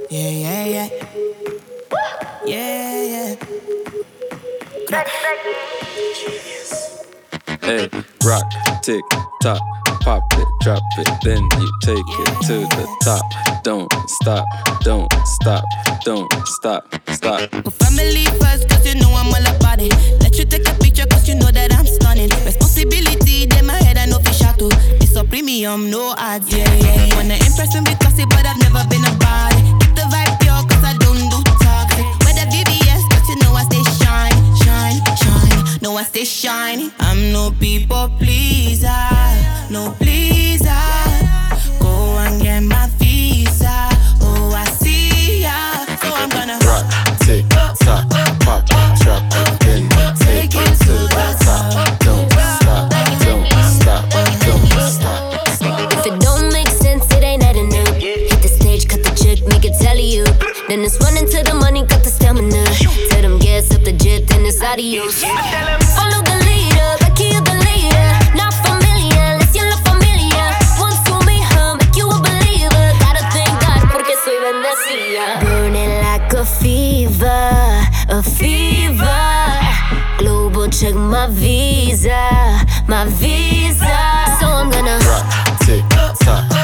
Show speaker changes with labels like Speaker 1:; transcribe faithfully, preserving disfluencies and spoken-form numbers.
Speaker 1: Yeah, yeah, yeah. Yeah, yeah.
Speaker 2: Hey, rock, tick, tock, pop it, drop it, then you take it to the top. Don't stop, don't stop, don't stop, stop.
Speaker 1: Put family first, cause you know I'm all about it. Let you take a picture, cause you know that I'm stunning. Responsibility, then my head, I know fish out too. It's a premium, no ads, yeah, yeah, yeah. Wanna impress and be classy, but I've never been about it. Keep the vibe pure, cause I don't do toxic. Whether V V S, cause you know I stay shine, shine, shine. No, I stay shiny. I'm no people pleaser, no pleaser. Go and get my visa. Oh, I see ya. So I'm gonna
Speaker 2: rock, tick, tock, pop, drop it, then take it to the top. Don't stop, don't stop, don't stop, stop.
Speaker 3: If it don't make sense, it ain't adding up. Hit the stage, cut the check, make it tally up. Then it's running to the money, got the stamina. Tell them gas up the jet, then it's adios. Follow the leader, Becky of the leader. Not familiar, let's you look familiar. Once to me, huh, make you a believer. Gotta thank God, porque soy bendecida. Burning like a fever, a fever. Global check my visa, my visa. So I'm gonna
Speaker 2: rock, tick, tock,